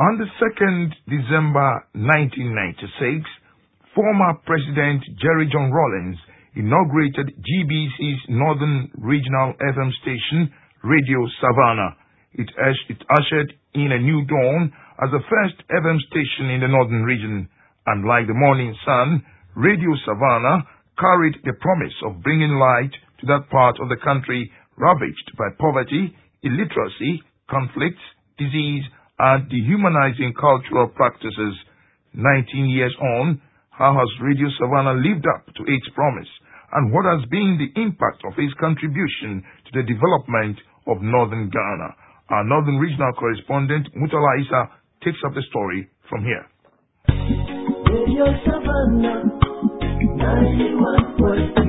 On the 2nd December 1996, former President Jerry John Rawlings inaugurated GBC's Northern Regional FM station, Radio Savannah. It ushered in a new dawn as the first FM station in the Northern region, and like the morning sun, Radio Savannah carried the promise of bringing light to that part of the country ravaged by poverty, illiteracy, conflicts, disease, and dehumanizing cultural practices. 19 years on, how has Radio Savannah lived up to its promise, and what has been the impact of its contribution to the development of Northern Ghana? Our Northern Regional Correspondent, Mutala Isa, takes up the story from here. Radio Savannah, 91.3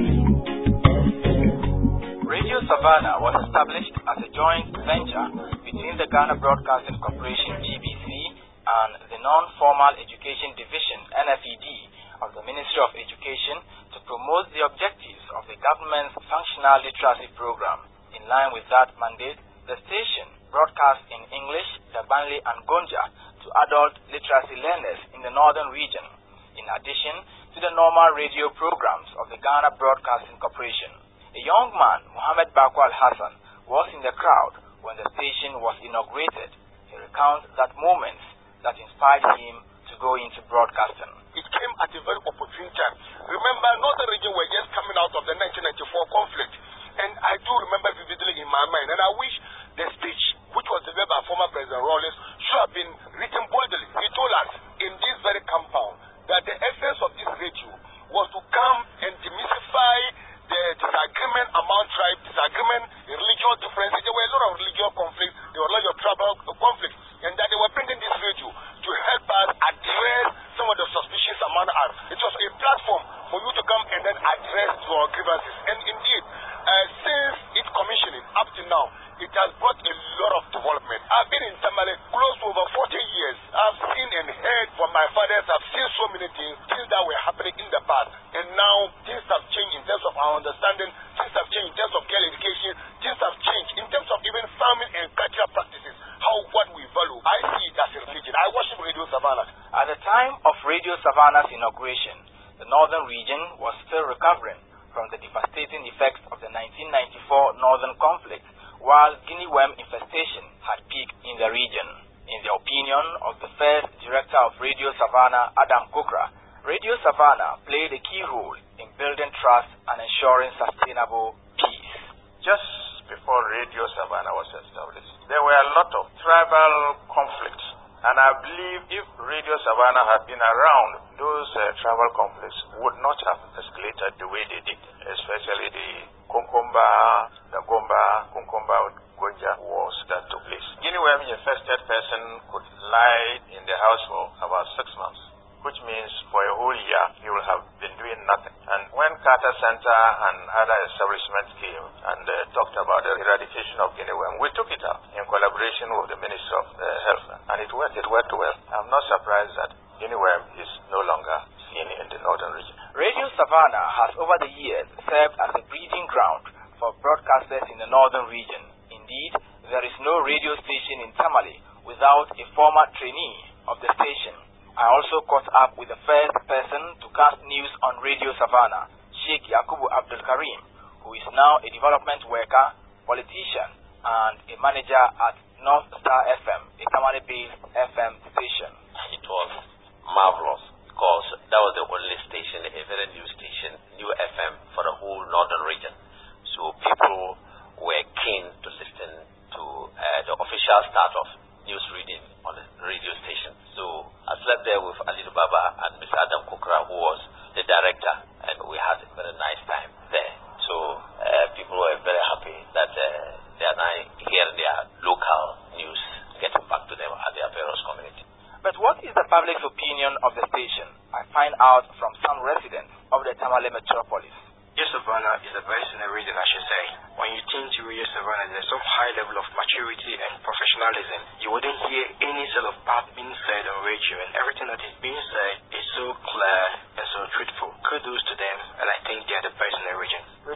FM. Radio Savannah was established as a joint venture between the Ghana Broadcasting Corporation (GBC) and the Non-Formal Education Division (NFED) of the Ministry of Education to promote the objectives of the government's functional literacy program. In line with that mandate, the station broadcast in English, Dabanli, and Gonja to adult literacy learners in the northern region, in addition to the normal radio programs of the Ghana Broadcasting Corporation. A young man, Mohammed Bakwal Hassan, was in the crowd when the station was inaugurated. He recounts that moment that inspired him to go into broadcasting. It came at a very opportune time. Remember, Northern region were just coming out of the 1994 conflict, and I do remember vividly in my mind, and I wish the speech, which was delivered by former President Rawlings, should have been written boldly. He told us in this very compound that the essence of this radio was to come and demystify the disagreement among tribes, disagreement in religious differences. There were a lot of religious conflicts, there were a lot of tribal conflicts, and that they were bringing this radio to help us address some of the suspicions among us. It was a platform for you to come and then address your grievances. And indeed, since its commissioning up to now, it has brought a lot of development. I've been in Tamale close to over 40 years. I've seen and heard from my fathers. I've seen so many things that were happening in the past. And now things have changed in terms of our understanding. Things have changed in terms of girl education. Things have changed in terms of even farming and cultural practices. What we value. I see it as a religion. I worship Radio Savannah. At the time of Radio Savannah's inauguration, the northern region was still recovering from the devastating effects of the 1994 northern conflict, while guinea worm infestation had peaked in the region. In the opinion of the first director of Radio Savannah, Adam Kokra, Radio Savannah played a key role in building trust and ensuring sustainable peace. Just before Radio Savannah was established, there were a lot of tribal conflicts, and I believe if Radio Savannah had been around, those tribal conflicts would not have escalated the way they did, especially the Kunkumba, the Kunkumba Gonja wars that took place. Guinea worm infested person could lie in the house for about 6 months, which means for a whole year he will have been doing nothing. And when Carter Center and other establishments came and talked about the eradication of guinea worm, we took it up in collaboration with the Ministry of Health, and it worked well. I'm not surprised that guinea worm is no longer seen in the northern region. Radio Savannah has over the years served as a breeding ground for broadcasters in the northern region. Indeed, there is no radio station in Tamale without a former trainee of the station. I also caught up with the first person to cast news on Radio Savannah, Sheikh Yakubu Abdul Karim, who is now a development worker, politician, and a manager at North Star FM, a Tamale-based FM station. It was marvelous because that was the only station, a very new station, new FM for the whole northern region. So people were keen to listen to the official start of news reading on the radio station. So I slept there with Ali Baba and Mr. Adam Kokra, who was the director, and we had a very nice time there. So people were very happy that they are now hearing their local news getting back to them at their various community. But what is the public's opinion of the station? I find out from some residents of the Tamale metropolis. Radio Savannah is the best in the region, I should say. When you tune to Radio Savannah, there's some high level of maturity and professionalism. You wouldn't hear any sort of part being said on radio, and everything that is being said is so clear and so truthful. Kudos to them, and I think they're the best in the region.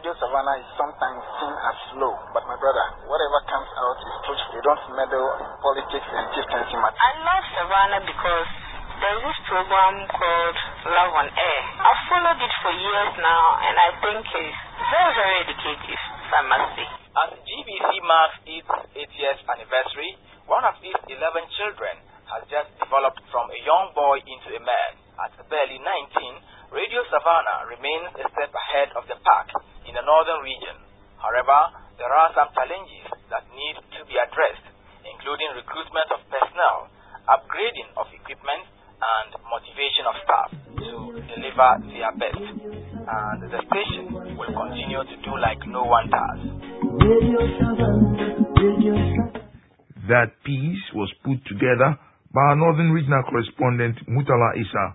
Radio Savannah is sometimes seen as slow, but my brother, whatever comes out is truthful. They don't meddle in politics and chieftaincy matters. I love Savannah because there's this program called Love on Air. I've followed it for years now, and I think it's very, very educative, if I must say. As GBC marks its 80th anniversary, one of its 11 children has just developed from a young boy into a man. At barely 19, Radio Savannah remains a step ahead of the pack in the northern region. However, there are some challenges that need to be addressed, including recruitment of personnel, upgrading of equipment, and motivation of staff to deliver their best. And the station will continue to do like no one does. That piece was put together by our Northern Regional correspondent Mutala Issa.